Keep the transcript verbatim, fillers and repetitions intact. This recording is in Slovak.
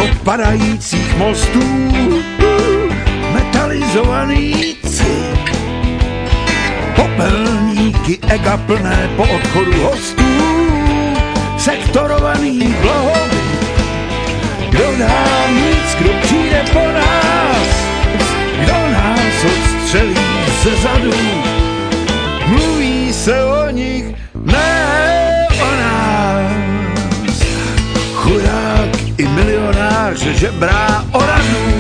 padajících mostů, metalizovaný cík, popelníky ega plné po odchodu hostů, sektorovaný vlohovy. Kdo nám nic, kdo přijde po nás, kdo nás odstřelí ze zadu, mluví se o nich, ne o nás. Chudák i milionář žebrá o radu,